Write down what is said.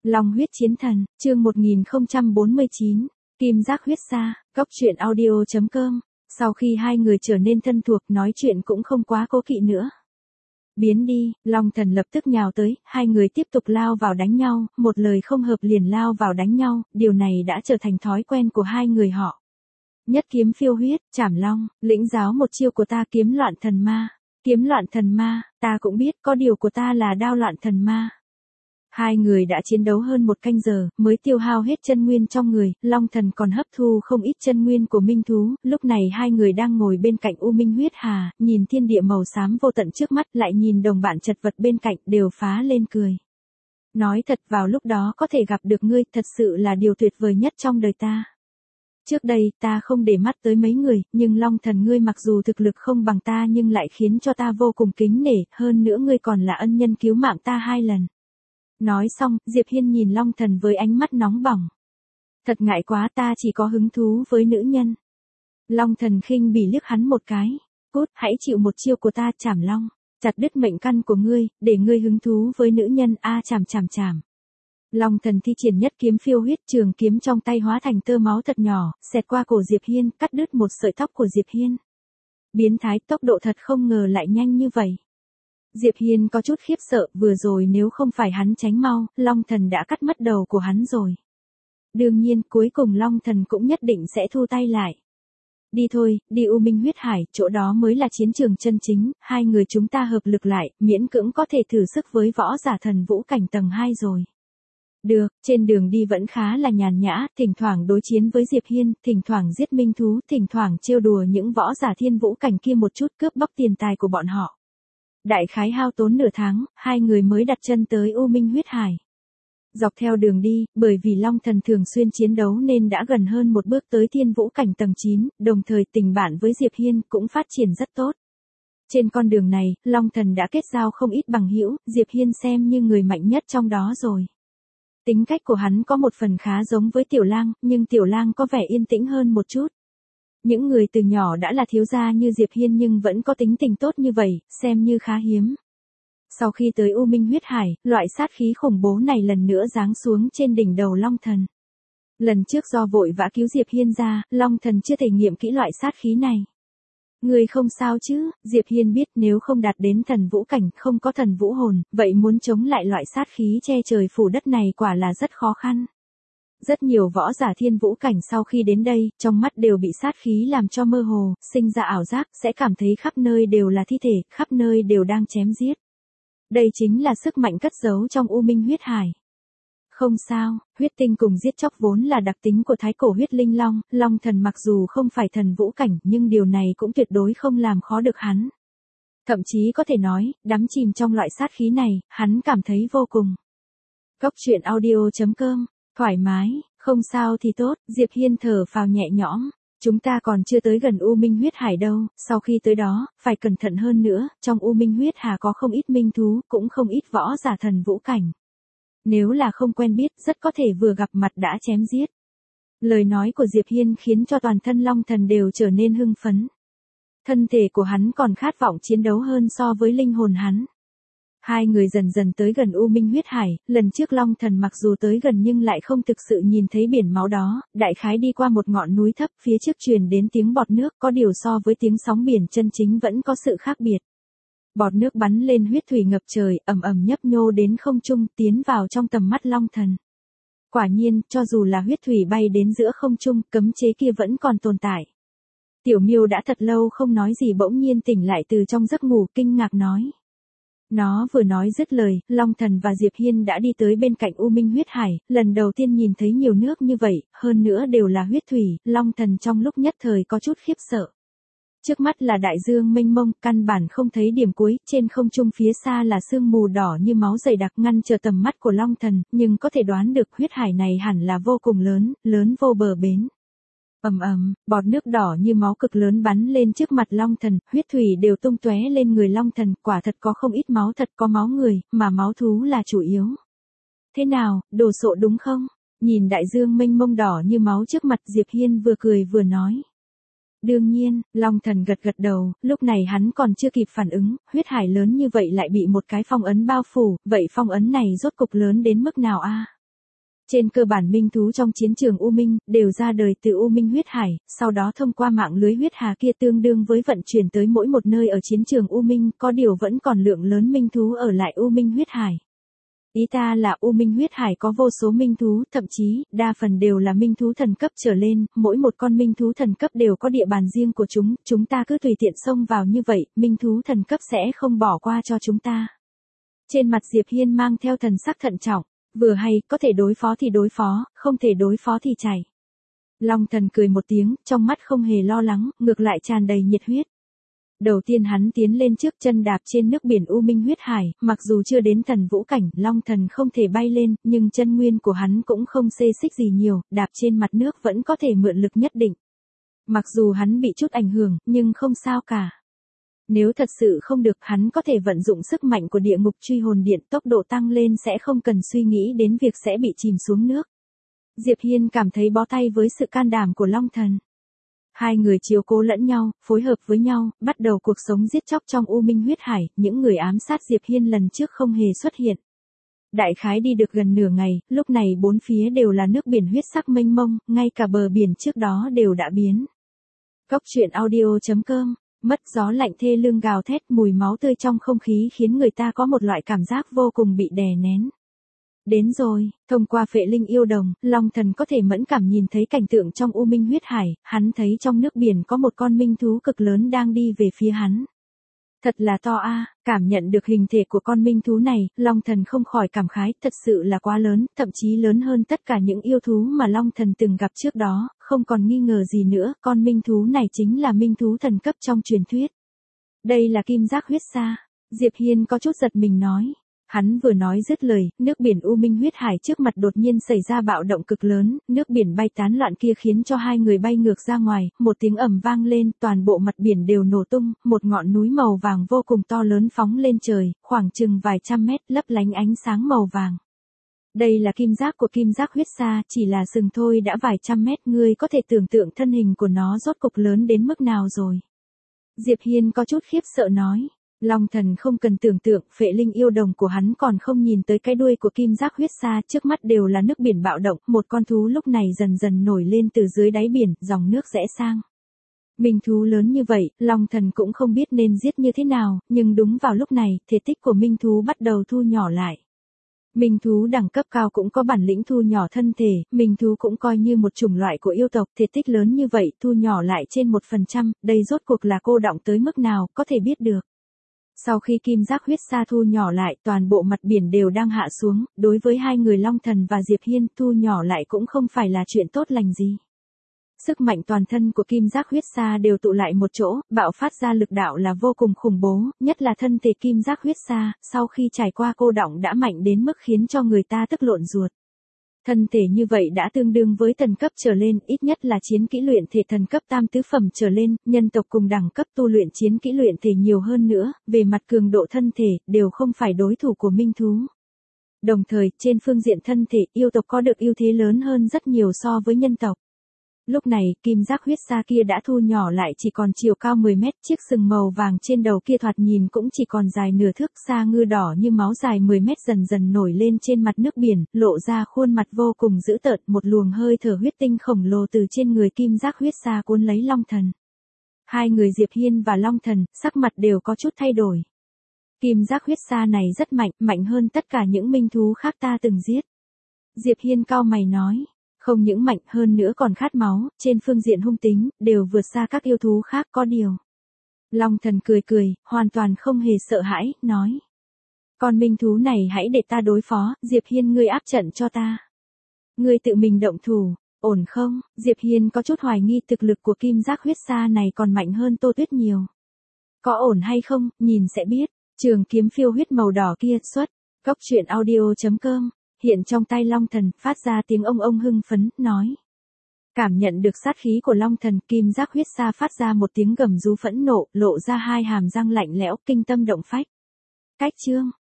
Long huyết chiến thần, chương 1049, Kim giác huyết sa, Cốc truyện audio.com. Sau khi hai người trở nên thân thuộc, nói chuyện cũng không quá cố kỵ nữa. Biến đi, Long thần lập tức nhào tới, hai người tiếp tục lao vào đánh nhau, một lời không hợp liền lao vào đánh nhau, điều này đã trở thành thói quen của hai người họ. Nhất kiếm phiêu huyết, chảm long, lĩnh giáo một chiêu của ta kiếm loạn thần ma. Kiếm loạn thần ma, ta cũng biết, có điều của ta là đao loạn thần ma. Hai người đã chiến đấu hơn một canh giờ, mới tiêu hao hết chân nguyên trong người, Long thần còn hấp thu không ít chân nguyên của minh thú, lúc này hai người đang ngồi bên cạnh U Minh huyết hà, nhìn thiên địa màu xám vô tận trước mắt, lại nhìn đồng bạn chật vật bên cạnh, đều phá lên cười. Nói thật, vào lúc đó có thể gặp được ngươi, thật sự là điều tuyệt vời nhất trong đời ta. Trước đây, ta không để mắt tới mấy người, nhưng Long thần ngươi mặc dù thực lực không bằng ta nhưng lại khiến cho ta vô cùng kính nể, hơn nữa ngươi còn là ân nhân cứu mạng ta 2 lần. Nói xong, Diệp Hiên nhìn Long thần với ánh mắt nóng bỏng. Thật ngại quá, ta chỉ có hứng thú với nữ nhân. Long thần khinh bỉ liếc hắn một cái. Cút, hãy chịu một chiêu của ta, chảm long. Chặt đứt mệnh căn của ngươi, để ngươi hứng thú với nữ nhân, chảm. Long thần thi triển nhất kiếm phiêu huyết, trường kiếm trong tay hóa thành tơ máu thật nhỏ, xẹt qua cổ Diệp Hiên, cắt đứt một sợi tóc của Diệp Hiên. Biến thái, tốc độ thật không ngờ lại nhanh như vậy. Diệp Hiên có chút khiếp sợ, vừa rồi nếu không phải hắn tránh mau, Long thần đã cắt mất đầu của hắn rồi. Đương nhiên, cuối cùng Long thần cũng nhất định sẽ thu tay lại. Đi thôi, đi U Minh huyết hải, chỗ đó mới là chiến trường chân chính, hai người chúng ta hợp lực lại, miễn cưỡng có thể thử sức với võ giả thần vũ cảnh tầng 2 rồi. Được, trên đường đi vẫn khá là nhàn nhã, thỉnh thoảng đối chiến với Diệp Hiên, thỉnh thoảng giết minh thú, thỉnh thoảng trêu đùa những võ giả thiên vũ cảnh kia một chút, cướp bóc tiền tài của bọn họ. Đại khái hao tốn nửa tháng, hai người mới đặt chân tới U Minh huyết hải. Dọc theo đường đi, bởi vì Long thần thường xuyên chiến đấu nên đã gần hơn một bước tới thiên vũ cảnh tầng 9, đồng thời tình bạn với Diệp Hiên cũng phát triển rất tốt. Trên con đường này, Long thần đã kết giao không ít bằng hữu, Diệp Hiên xem như người mạnh nhất trong đó rồi. Tính cách của hắn có một phần khá giống với Tiểu Lang, nhưng Tiểu Lang có vẻ yên tĩnh hơn một chút. Những người từ nhỏ đã là thiếu gia như Diệp Hiên nhưng vẫn có tính tình tốt như vậy, xem như khá hiếm. Sau khi tới U Minh huyết hải, loại sát khí khủng bố này lần nữa giáng xuống trên đỉnh đầu Long thần. Lần trước do vội vã cứu Diệp Hiên ra, Long thần chưa thể nghiệm kỹ loại sát khí này. Người không sao chứ? Diệp Hiên biết nếu không đạt đến thần vũ cảnh, không có thần vũ hồn, vậy muốn chống lại loại sát khí che trời phủ đất này quả là rất khó khăn. Rất nhiều võ giả thiên vũ cảnh sau khi đến đây, trong mắt đều bị sát khí làm cho mơ hồ, sinh ra ảo giác, sẽ cảm thấy khắp nơi đều là thi thể, khắp nơi đều đang chém giết. Đây chính là sức mạnh cất giấu trong U Minh huyết hải. Không sao, huyết tinh cùng giết chóc vốn là đặc tính của thái cổ huyết linh long, Long thần mặc dù không phải thần vũ cảnh nhưng điều này cũng tuyệt đối không làm khó được hắn. Thậm chí có thể nói, đắm chìm trong loại sát khí này, hắn cảm thấy vô cùng. Cốc truyện audio.com, thoải mái, không sao thì tốt, Diệp Hiên thở phào nhẹ nhõm. Chúng ta còn chưa tới gần U Minh huyết hải đâu, sau khi tới đó, phải cẩn thận hơn nữa, trong U Minh huyết hà có không ít minh thú, cũng không ít võ giả thần vũ cảnh. Nếu là không quen biết, rất có thể vừa gặp mặt đã chém giết. Lời nói của Diệp Hiên khiến cho toàn thân Long thần đều trở nên hưng phấn. Thân thể của hắn còn khát vọng chiến đấu hơn so với linh hồn hắn. Hai người dần dần tới gần U Minh huyết hải, lần trước Long thần mặc dù tới gần nhưng lại không thực sự nhìn thấy biển máu đó, đại khái đi qua một ngọn núi thấp, phía trước truyền đến tiếng bọt nước, có điều so với tiếng sóng biển chân chính vẫn có sự khác biệt. Bọt nước bắn lên huyết thủy ngập trời, ầm ầm nhấp nhô đến không trung, tiến vào trong tầm mắt Long thần. Quả nhiên, cho dù là huyết thủy bay đến giữa không trung, cấm chế kia vẫn còn tồn tại. Tiểu Miêu đã thật lâu không nói gì bỗng nhiên tỉnh lại từ trong giấc ngủ, kinh ngạc nói. Nó vừa nói dứt lời, Long thần và Diệp Hiên đã đi tới bên cạnh U Minh huyết hải, lần đầu tiên nhìn thấy nhiều nước như vậy, hơn nữa đều là huyết thủy, Long thần trong lúc nhất thời có chút khiếp sợ. Trước mắt là đại dương mênh mông, căn bản không thấy điểm cuối, trên không trung phía xa là sương mù đỏ như máu dày đặc ngăn trở tầm mắt của Long thần, nhưng có thể đoán được huyết hải này hẳn là vô cùng lớn, lớn vô bờ bến. Bọt nước đỏ như máu cực lớn bắn lên trước mặt Long thần, huyết thủy đều tung tóe lên người Long thần, quả thật có không ít máu, thật có máu người, mà máu thú là chủ yếu. Thế nào, đồ sộ đúng không? Nhìn đại dương mênh mông đỏ như máu trước mặt, Diệp Hiên vừa cười vừa nói. Đương nhiên, Long thần gật gật đầu, lúc này hắn còn chưa kịp phản ứng, huyết hải lớn như vậy lại bị một cái phong ấn bao phủ, vậy phong ấn này rốt cục lớn đến mức nào a? Trên cơ bản minh thú trong chiến trường U Minh, đều ra đời từ U Minh huyết hải, sau đó thông qua mạng lưới huyết hà kia tương đương với vận chuyển tới mỗi một nơi ở chiến trường U Minh, có điều vẫn còn lượng lớn minh thú ở lại U Minh huyết hải. Ý ta là U Minh huyết hải có vô số minh thú, thậm chí, đa phần đều là minh thú thần cấp trở lên, mỗi một con minh thú thần cấp đều có địa bàn riêng của chúng ta cứ tùy tiện xông vào như vậy, minh thú thần cấp sẽ không bỏ qua cho chúng ta. Trên mặt Diệp Hiên mang theo thần sắc thận trọng, vừa hay, có thể đối phó thì đối phó, không thể đối phó thì chạy. Long thần cười một tiếng, trong mắt không hề lo lắng, ngược lại tràn đầy nhiệt huyết. Đầu tiên hắn tiến lên trước chân đạp trên nước biển U Minh huyết hải, mặc dù chưa đến thần vũ cảnh, Long thần không thể bay lên, nhưng chân nguyên của hắn cũng không xê xích gì nhiều, đạp trên mặt nước vẫn có thể mượn lực nhất định. Mặc dù hắn bị chút ảnh hưởng, nhưng không sao cả. Nếu thật sự không được, hắn có thể vận dụng sức mạnh của địa ngục truy hồn điện, tốc độ tăng lên sẽ không cần suy nghĩ đến việc sẽ bị chìm xuống nước. Diệp Hiên cảm thấy bó tay với sự can đảm của Long thần. Hai người chiếu cố lẫn nhau, phối hợp với nhau, bắt đầu cuộc sống giết chóc trong U Minh huyết hải, những người ám sát Diệp Hiên lần trước không hề xuất hiện. Đại khái đi được gần nửa ngày, lúc này bốn phía đều là nước biển huyết sắc mênh mông, ngay cả bờ biển trước đó đều đã biến. Cốc truyện audio.com. Mất gió lạnh thê lương gào thét, mùi máu tươi trong không khí khiến người ta có một loại cảm giác vô cùng bị đè nén. Đến rồi, thông qua phệ linh yêu đồng, Long thần có thể mẫn cảm nhìn thấy cảnh tượng trong U Minh huyết hải, hắn thấy trong nước biển có một con minh thú cực lớn đang đi về phía hắn. Thật là to a, cảm nhận được hình thể của con minh thú này, Long thần không khỏi cảm khái, thật sự là quá lớn, thậm chí lớn hơn tất cả những yêu thú mà Long thần từng gặp trước đó, không còn nghi ngờ gì nữa, con minh thú này chính là minh thú thần cấp trong truyền thuyết. Đây là kim giác huyết sa, Diệp Hiên có chút giật mình nói. Hắn vừa nói dứt lời, nước biển U Minh huyết hải trước mặt đột nhiên xảy ra bạo động cực lớn, nước biển bay tán loạn kia khiến cho hai người bay ngược ra ngoài, một tiếng ầm vang lên, toàn bộ mặt biển đều nổ tung, một ngọn núi màu vàng vô cùng to lớn phóng lên trời, khoảng chừng vài trăm mét, lấp lánh ánh sáng màu vàng. Đây là kim giác của kim giác huyết sa, chỉ là sừng thôi đã vài trăm mét, ngươi có thể tưởng tượng thân hình của nó rốt cục lớn đến mức nào rồi. Diệp Hiên có chút khiếp sợ nói. Long thần không cần tưởng tượng, phệ linh yêu đồng của hắn còn không nhìn tới cái đuôi của kim giác huyết sa, trước mắt đều là nước biển bạo động, một con thú lúc này dần dần nổi lên từ dưới đáy biển, dòng nước rẽ sang. Minh thú lớn như vậy, Long thần cũng không biết nên giết như thế nào, nhưng đúng vào lúc này, thể tích của minh thú bắt đầu thu nhỏ lại. Minh thú đẳng cấp cao cũng có bản lĩnh thu nhỏ thân thể, minh thú cũng coi như một chủng loại của yêu tộc, thể tích lớn như vậy, thu nhỏ lại trên 1%, đây rốt cuộc là cô đọng tới mức nào, có thể biết được. Sau khi kim giác huyết sa thu nhỏ lại, toàn bộ mặt biển đều đang hạ xuống, đối với hai người Long thần và Diệp Hiên, thu nhỏ lại cũng không phải là chuyện tốt lành gì. Sức mạnh toàn thân của kim giác huyết sa đều tụ lại một chỗ, bạo phát ra lực đạo là vô cùng khủng bố, nhất là thân thể kim giác huyết sa, sau khi trải qua cô đọng đã mạnh đến mức khiến cho người ta tức lộn ruột. Thân thể như vậy đã tương đương với thần cấp trở lên, ít nhất là chiến kỹ luyện thể thần cấp tam tứ phẩm trở lên, nhân tộc cùng đẳng cấp tu luyện chiến kỹ luyện thể nhiều hơn nữa, về mặt cường độ thân thể, đều không phải đối thủ của minh thú. Đồng thời, trên phương diện thân thể, yêu tộc có được ưu thế lớn hơn rất nhiều so với nhân tộc. Lúc này, kim giác huyết sa kia đã thu nhỏ lại chỉ còn chiều cao 10 mét, chiếc sừng màu vàng trên đầu kia thoạt nhìn cũng chỉ còn dài nửa thước, sa ngư đỏ như máu dài 10 mét dần dần nổi lên trên mặt nước biển, lộ ra khuôn mặt vô cùng dữ tợn, một luồng hơi thở huyết tinh khổng lồ từ trên người kim giác huyết sa cuốn lấy Long thần. Hai người Diệp Hiên và Long thần, sắc mặt đều có chút thay đổi. Kim giác huyết sa này rất mạnh, mạnh hơn tất cả những minh thú khác ta từng giết. Diệp Hiên cau mày nói. Không những mạnh hơn nữa còn khát máu, trên phương diện hung tính, đều vượt xa các yêu thú khác có điều. Long thần cười cười, hoàn toàn không hề sợ hãi, nói. Con minh thú này hãy để ta đối phó, Diệp Hiên ngươi áp trận cho ta. Ngươi tự mình động thủ, ổn không? Diệp Hiên có chút hoài nghi thực lực của kim giác huyết sa này còn mạnh hơn Tô Tuyết nhiều. Có ổn hay không, nhìn sẽ biết, trường kiếm phiêu huyết màu đỏ kia xuất, cốc truyện audio.com. Hiện trong tay Long thần, phát ra tiếng ông hưng phấn, nói. Cảm nhận được sát khí của Long thần, kim giác huyết sa phát ra một tiếng gầm rú phẫn nộ, lộ ra hai hàm răng lạnh lẽo, kinh tâm động phách. Cách chương.